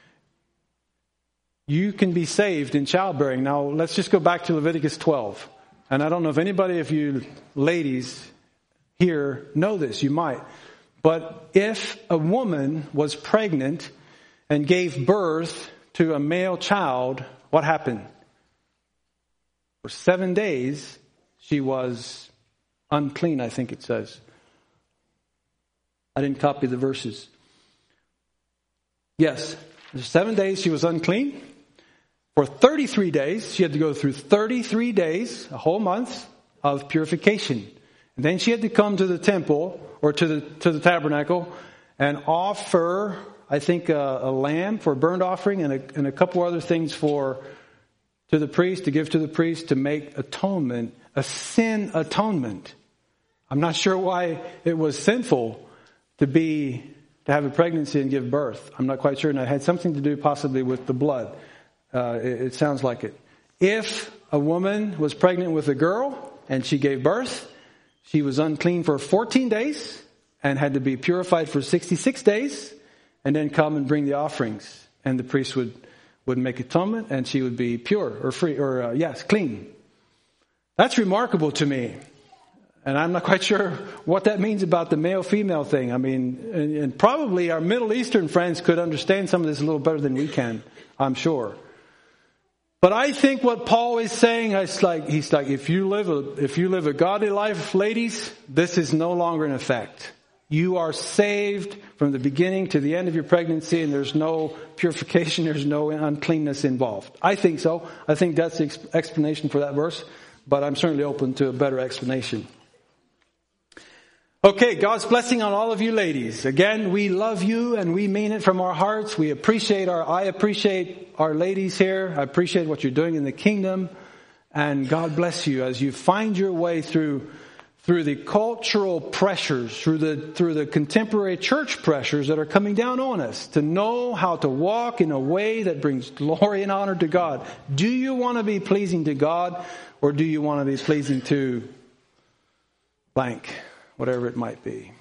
you can be saved in childbearing. Now, let's just go back to Leviticus twelve. And I don't know if anybody of you ladies here know this. You might. But if a woman was pregnant and gave birth to a male child, what happened? For seven days, she was unclean, I think it says. I didn't copy the verses. Yes, for seven days she was unclean. For thirty-three days, she had to go through thirty-three days, a whole month of purification. And then she had to come to the temple or to the to the tabernacle and offer, I think, a, a lamb for a burnt offering and a, and a couple other things for to the priest, to give to the priest to make atonement, a sin atonement. I'm not sure why it was sinful to be, to have a pregnancy and give birth. I'm not quite sure. And it had something to do possibly with the blood. Uh, it, it sounds like it. If a woman was pregnant with a girl and she gave birth, she was unclean for fourteen days and had to be purified for sixty-six days and then come and bring the offerings. And the priest would, would make atonement and she would be pure or free or, uh, yes, clean. That's remarkable to me. And I'm not quite sure what that means about the male-female thing. I mean, and, and probably our Middle Eastern friends could understand some of this a little better than we can, I'm sure. But I think what Paul is saying is like, he's like, if you live a, if you live a godly life, ladies, this is no longer in effect. You are saved from the beginning to the end of your pregnancy, and there's no purification, there's no uncleanness involved. I think so. I think that's the ex- explanation for that verse, but I'm certainly open to a better explanation. Okay, God's blessing on all of you ladies. Again, we love you and we mean it from our hearts. We appreciate our, I appreciate our ladies here. I appreciate what you're doing in the kingdom. And God bless you as you find your way through through the cultural pressures, through the through the contemporary church pressures that are coming down on us, to know how to walk in a way that brings glory and honor to God. Do you want to be pleasing to God, or do you want to be pleasing to blank, whatever it might be?